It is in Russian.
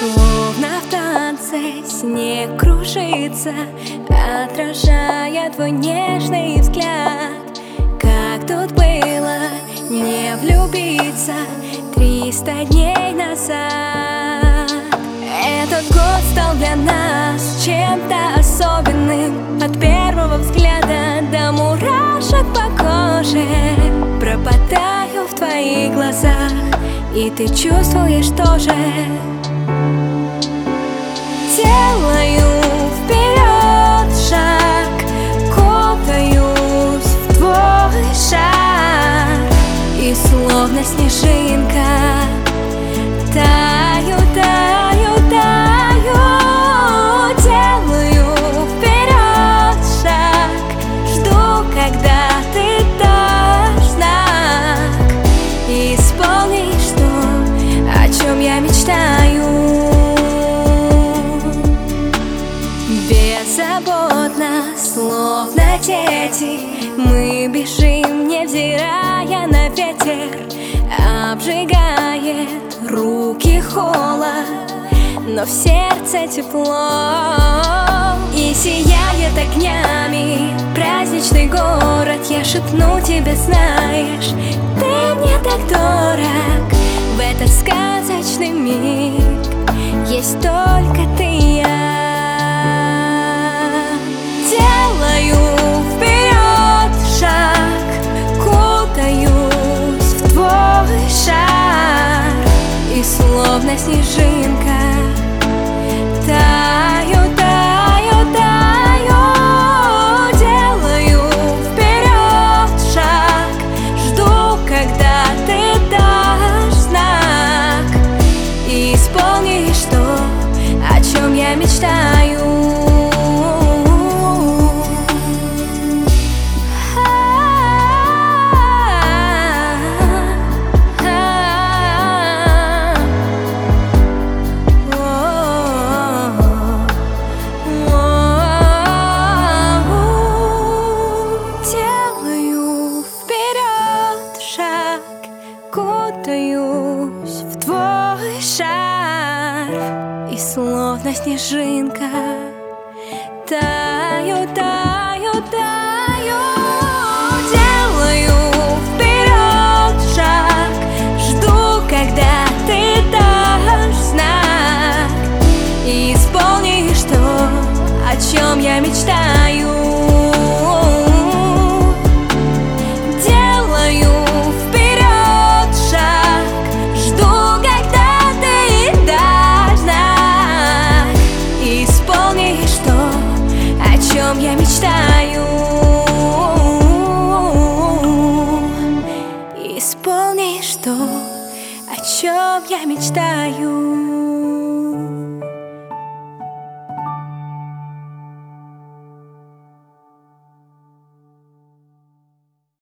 Словно в танце снег кружится, отражая твой нежный взгляд. Как тут было не влюбиться 300 дней назад. Этот год стал для нас чем-то особенным. От первого взгляда до мурашек по коже. Пропадаю в твоих глазах, и ты чувствуешь тоже. Делаю вперед шаг, кутаюсь в твой шар, и словно снежинка таю, таю, таю. Делаю вперед шаг, жду, когда ты дашь знак, и исполнишь то, о чем я мечтаю. Беззаботно, словно дети, мы бежим, невзирая на ветер. Обжигает руки холод, но в сердце тепло. И сияет огнями праздничный город. Я шепну тебе, знаешь, ты мне так дорог. В этот сказочный миг есть только ты и я. Делаю вперед шаг, кутаюсь в твой шар, и словно снежинка таю, таю, таю. Делаю вперед шаг, жду, когда ты дашь знак, и исполнишь то, о чем я мечтаю. Кутаюсь в твой шар, и словно снежинка таю, таю, таю. Делаю вперед шаг, жду, когда ты дашь знак, и исполнишь то, о чем я мечтаю. Я мечтаю, исполнишь то, о чем я мечтаю.